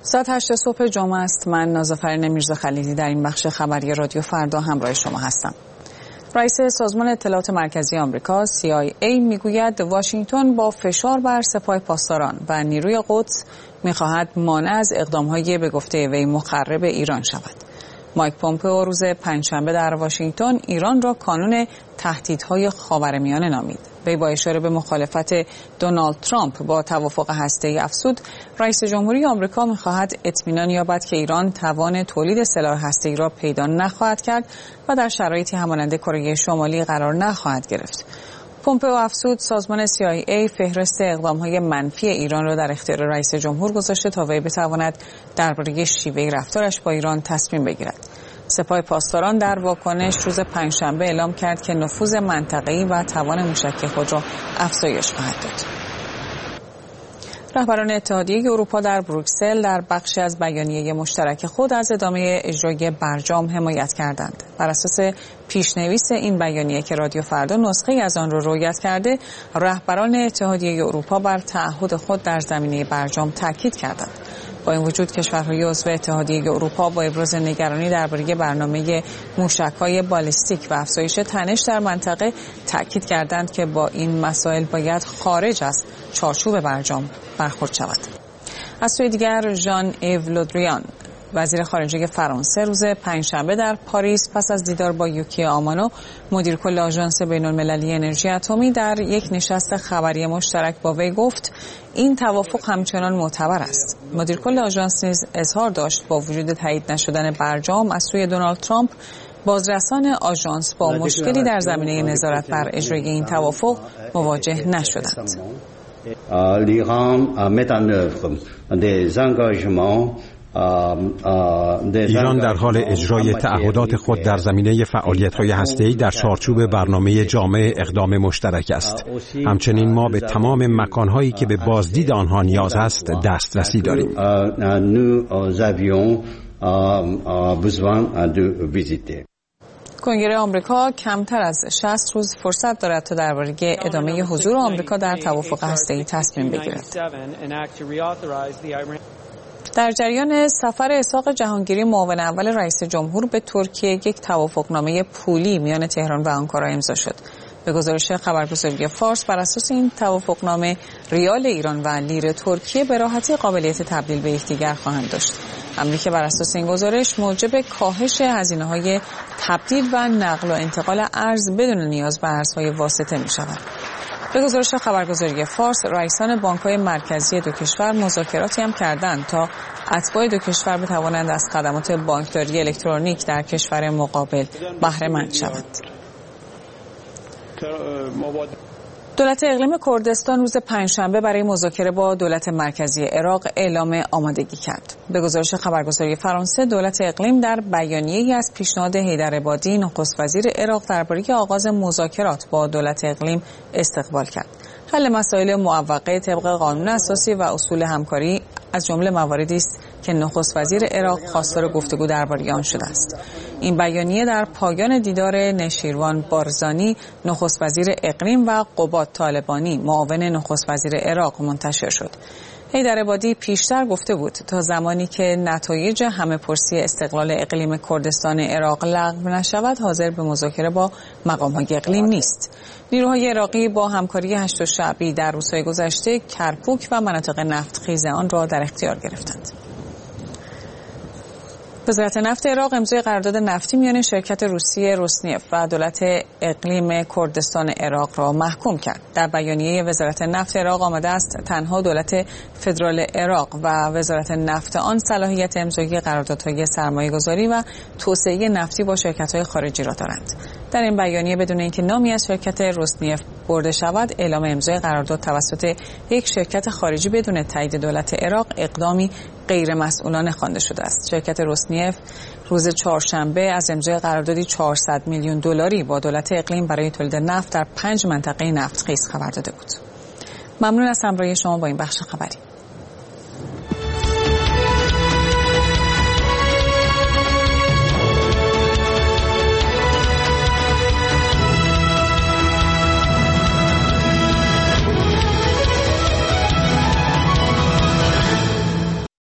ساعت 8 صبح جمعه است. من نازافرین میرزا خلیلی در این بخش خبری رادیو فردا همراه شما هستم. رئیس سازمان اطلاعات مرکزی آمریکا CIA میگوید واشنگتن با فشار بر سپاه پاسداران و نیروی قدس میخواهد مانع از اقدام‌های به گفته وی مخرب ایران شود. مایک پومپئو روز پنجشنبه در واشنگتن ایران را کانون تهدیدهای خاورمیانه نامید. وی با اشاره به مخالفت دونالد ترامپ با توافق هسته‌ای افزود رئیس جمهوری آمریکا می‌خواهد اطمینان یابد که ایران توان تولید سلاح هسته‌ای را پیدا نخواهد کرد و در شرایطی همانند کره شمالی قرار نخواهد گرفت. پومپئو افزود سازمان CIA فهرست اقدام‌های منفی ایران را در اختیار رئیس جمهور گذاشته تا وی بتواند درباره شیوه رفتارش با ایران تصمیم بگیرد. سپاه پاسداران در واکنش روز پنجشنبه اعلام کرد که نفوذ منطقه‌ای و توان موشکی خود را افزایش خواهد داد. رهبران اتحادیه اروپا در بروکسل در بخشی از بیانیه مشترک خود از ادامه اجرای برجام حمایت کردند. بر اساس پیشنویس این بیانیه که رادیو فردا نسخه‌ای از آن را روایت کرده، رهبران اتحادیه اروپا بر تعهد خود در زمینه برجام تاکید کردند. با این وجود کشورهای عضو اتحادیه اروپا با ابراز نگرانی درباره برنامه موشک‌های بالستیک و افزایش تنش در منطقه تاکید کردند که با این مسائل باید خارج از چارچوب برجام برخورد شود. از سوی دیگر ژان ایو لودریان وزیر خارجه فرانسه روز پنجشنبه در پاریس پس از دیدار با یوکی آمانو مدیر کل آژانس بین‌المللی انرژی اتمی در یک نشست خبری مشترک با وی گفت این توافق همچنان معتبر است. مدیر کل آژانس نیز اظهار داشت با وجود تایید نشدن برجام از سوی دونالد ترامپ بازرسان آژانس با مشکلی در زمینه نظارت بر اجرای این توافق مواجه نشدند. ایران در حال اجرای تعهدات خود در زمینه فعالیت‌های هسته‌ای در چارچوب برنامه جامع اقدام مشترک است. همچنین ما به تمام مکان‌هایی که به بازدید آنها نیاز است دسترسی داریم. کنگره آمریکا کمتر از 60 روز فرصت دارد تا درباره ادامه حضور آمریکا در توافق هسته‌ای تصمیم بگیرد. در جریان سفر اسحاق جهانگیری معاون اول رئیس جمهور به ترکیه یک توافقنامه پولی میان تهران و آنکارا امضا شد. به گزارش خبرگزاری فارس بر اساس این توافقنامه ریال ایران و لیر ترکیه به راحتی قابلیت تبدیل به یکدیگر خواهند داشت. امری که بر اساس این گزارش موجب کاهش هزینه‌های تبدیل و نقل و انتقال ارز بدون نیاز به ارزهای واسطه می‌شود. به گزارش خبرگزاری فارس رئیسان بانک‌های مرکزی دو کشور مذاکراتی هم کردند تا اتباع دو کشور بتوانند از خدمات بانکداری الکترونیک در کشور مقابل بهره مند شوند. دولت اقلیم کردستان روز پنجشنبه برای مذاکره با دولت مرکزی عراق اعلام آمادگی کرد. به گزارش خبرگزاری فرانسه دولت اقلیم در بیانیه‌ای از پیشنهاد حیدرعبادی نخست وزیر عراق درباره آغاز مذاکرات با دولت اقلیم استقبال کرد. حل مسائل معوقه طبق قانون اساسی و اصول همکاری از جمله مواردی است که نخست وزیر عراق خواستار گفتگو درباره آن شده است. این بیانیه در پایان دیدار نشیروان بارزانی نخست وزیر اقلیم و قباد طالبانی معاون نخست وزیر عراق منتشر شد. حیدرعبادی پیشتر گفته بود تا زمانی که نتایج همه‌پرسی استقلال اقلیم کردستان عراق لغو نشود حاضر به مذاکره با مقام‌های اقلیم نیست. نیروهای عراقی با همکاری هشت شعبی در روزهای گذشته کرکوک و مناطق نفتخیز آن را در اختیار گرفتند. وزارت نفت عراق امضای قرارداد نفتی میان شرکت روسی روسنیف و دولت اقلیم کردستان عراق را محکوم کرد. در بیانیه وزارت نفت عراق آمده است تنها دولت فدرال عراق و وزارت نفت آن صلاحیت امضای قراردادهای سرمایه‌گذاری و توسعه نفتی با شرکت‌های خارجی را دارند. در این بیانیه بدون اینکه نامی از شرکت روسنیف برده شود اعلام امضای قرارداد توسط یک شرکت خارجی بدون تایید دولت عراق اقدامی غیر مسئولانه خوانده شده است. شرکت روسنیف روز چهارشنبه از امضای قراردادی 400 میلیون دلاری با دولت اقلیم برای تولید نفت در 5 منطقه نفتخیز خبر داده بود. ممنون از همراهی شما با این بخش خبری.